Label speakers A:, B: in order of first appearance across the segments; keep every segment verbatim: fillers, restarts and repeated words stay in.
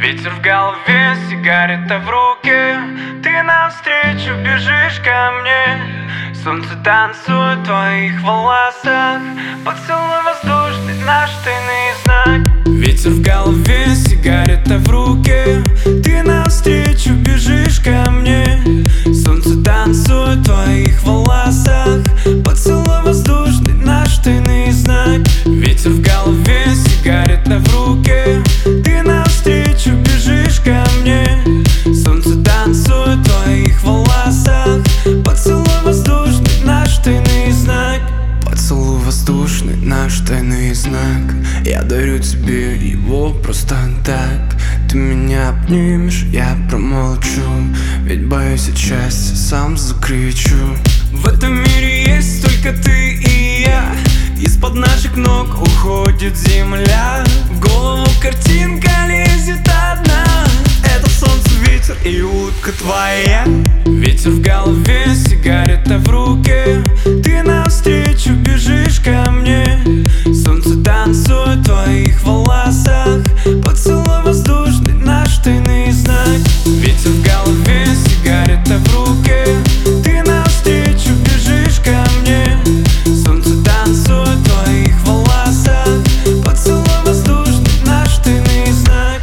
A: Ветер в голове, сигарета в руке. Ты навстречу бежишь ко мне. Солнце танцует в твоих волосах. Поцелуй воздушный, наш тайный знак. Ветер в голове, сигарета в руке. Ты навстречу бежишь ко мне. Солнце танцует в твоих волосах. Поцелуй воздушный, наш тайный знак. Ветер в голове, сигарета в руке. Ты навстречу бежишь ко мне. Солнце танцует в твоих волосах. Поцелуй воздушный, наш тайный знак. Поцелуй воздушный, наш тайный знак. Я дарю тебе его просто так. Ты меня обнимешь, я промолчу. Ведь боюсь от счастья, сам закричу. В этом мире есть только ты и я. Из-под наших ног уходит земля. В голову картинка лезет одна. Это солнце, ветер и утка твоя. Ветер в голове, сигарета в руке. Ты навстречу бежишь ко мне. Солнце танцует в твоих волосах. Поцелуй воздушный, наш тайный знак. Ветер в голове, сигарета в руке. Ты навстречу бежишь ко мне. Солнце танцует в твоих волосах. Поцелуй воздушный, наш тайный знак.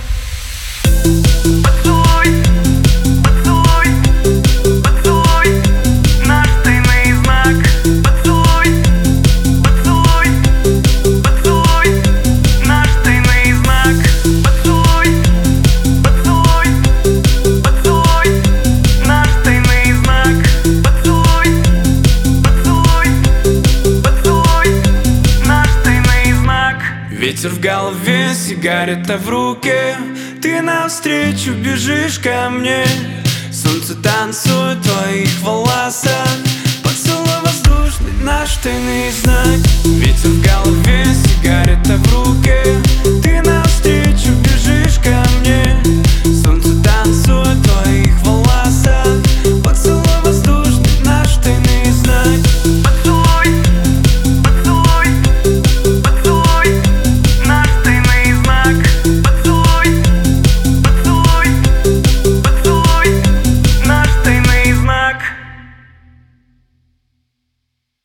A: Поцелуй, поцелуй, поцелуй, наш тайный знак. Поцелуй, поцелуй, поцелуй, наш тайный знак. Поцелуй, поцелуй, поцелуй, наш тайный знак. Поцелуй, поцелуй, поцелуй, наш тайный знак. Ветер в голове, сигарета в руке. Ты навстречу бежишь ко мне. Солнце танцует в твоих волосах. Поцелуй воздушный, наш тайный знак. Ветер в голове, сигарета в руке.